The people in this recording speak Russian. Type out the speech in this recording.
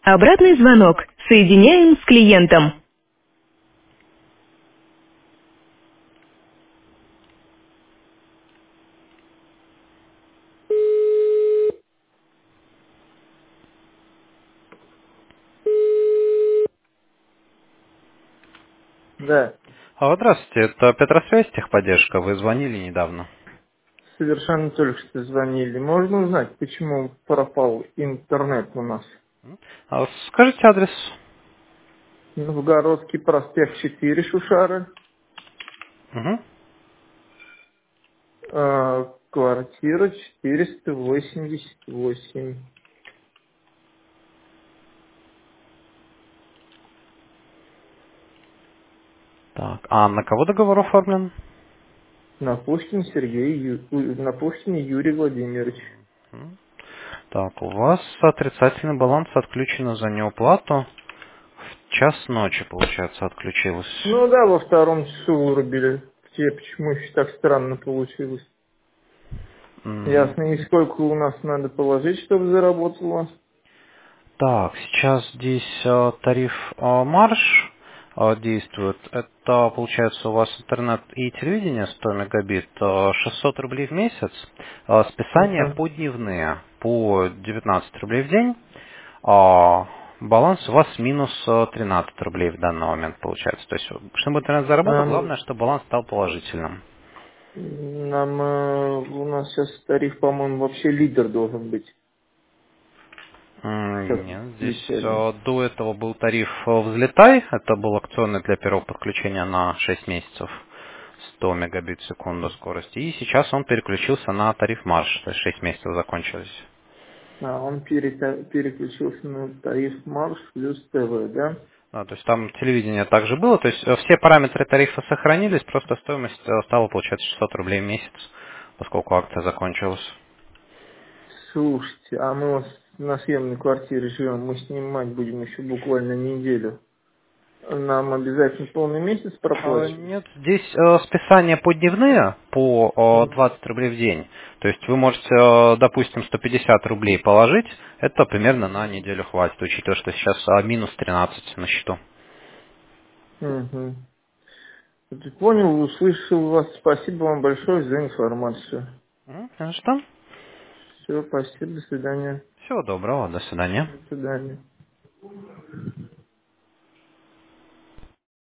Обратный звонок. Соединяем с клиентом. Да, Здравствуйте, это Петросвязь, техподдержка. Вы звонили недавно. совершенно только что звонили. Можно узнать, почему пропал интернет у нас? Скажите адрес. Новгородский проспект 4, Шушары, Мгм. квартира 488. Так, а на кого договор оформлен? На Пушкине на Пушкине Юрий Владимирович. Мгм. Так, у вас отрицательный баланс отключено за неуплату. В час ночи, получается, отключилось. Ну да, во втором часу вырубили. Почему еще так странно получилось? М, Ясно. И сколько у нас надо положить, чтобы заработало? Так, сейчас здесь тариф марш действует. Это, получается, у вас интернет и телевидение 100 мегабит, 600 рублей в месяц, списания Ага. подневные по 19 рублей в день, а баланс у вас минус 13 рублей в данный момент получается. То есть, чтобы интернет заработал, Нам, главное, чтобы баланс стал положительным. у нас сейчас тариф, по-моему, вообще лидер должен быть. Сейчас Нет, здесь включали. до этого был тариф «Взлетай». Это был акционный для первого подключения на 6 месяцев. 100 мегабит в секунду скорости. И сейчас он переключился на тариф «Марш». То есть 6 месяцев закончились. А он переключился на тариф Марш плюс ТВ, да? Да, то есть там телевидение также было. То есть все параметры тарифа сохранились, просто стоимость стала получаться 600 рублей в месяц, поскольку акция закончилась. Слушайте, а мы вот на съемной квартире живем, мы снимать будем еще буквально неделю. Нам обязательно полный месяц проплачивать? Нет, здесь списания подневные по Мгм. 20 рублей в день. То есть вы можете, допустим, 150 рублей положить, это примерно на неделю хватит, учитывая, что сейчас минус 13 на счету. Мгм. Вот понял, услышал вас. Спасибо вам большое за информацию. Ну что? Все, спасибо, до свидания. Всего доброго, до свидания. До свидания.